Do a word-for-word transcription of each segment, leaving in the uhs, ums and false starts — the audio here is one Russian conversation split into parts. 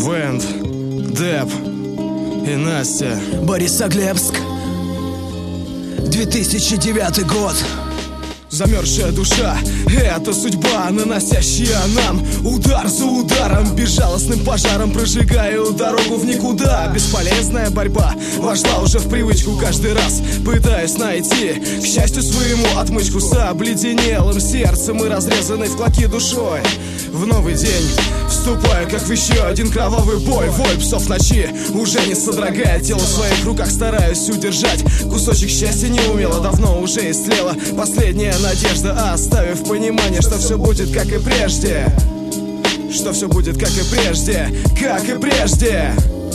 Бэнд, Деп и Настя. Борисоглебск, две тысячи девятый год. Замерзшая душа — это судьба, наносящая нам удар за ударом, безжалостным пожаром прожигаю дорогу в никуда. Бесполезная борьба вошла уже в привычку, каждый раз пытаясь найти к счастью своему отмычку. С обледенелым сердцем и разрезанной в клоки душой в новый день вступаю, как в еще один кровавый бой. Вой псов ночи уже не содрогает тело в своих руках, стараюсь удержать кусочек счастья неумело. Давно уже истлела последняя надежда, оставив понимание, что все будет как и прежде. Что все будет как и прежде, как и прежде.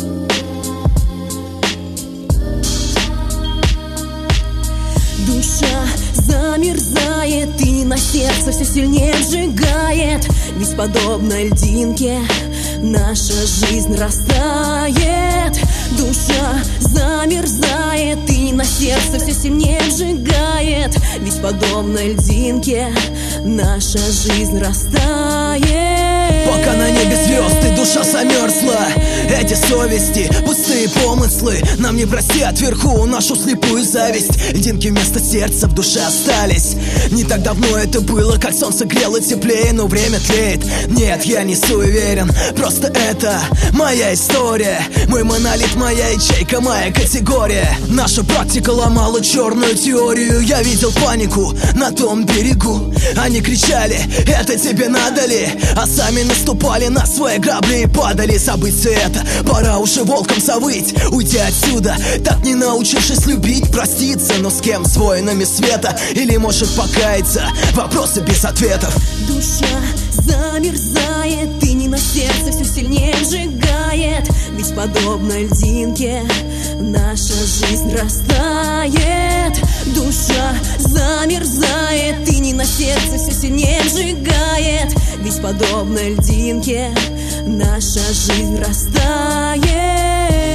Душа замерзает и на сердце все сильнее сжигает, ведь подобно льдинке наша жизнь растает. Душа замерзает и на сердце все сильнее сжигает, ведь подобно льдинке наша жизнь растает. Пока на небе звезды, душа замерзла. Эти совести, пустые помыслы нам не простят вверху нашу слепую зависть. Льдинки вместо сердца в душе остались. Не так давно это было, как солнце грело теплее, но время тлеет. Нет, я не суеверен, просто это моя история. Мой монолит, моя ячейка, моя категория. Наша практика ломала черную теорию. Я видел панику на том берегу. Они кричали: это тебе надо ли? А сами наступали на свои грабли и падали. Забыть это, пора уже волком завыть. Уйти отсюда, так не научившись любить. Проститься, но с кем? С воинами света? Или может покаяться? Вопросы без ответов. Душа замерзает и не на сердце все сильнее сжигает, ведь подобно льдинке наша жизнь растает. Душа замерзает и не на сердце все сильнее сжигает, ведь подобно льдинке наша жизнь растает.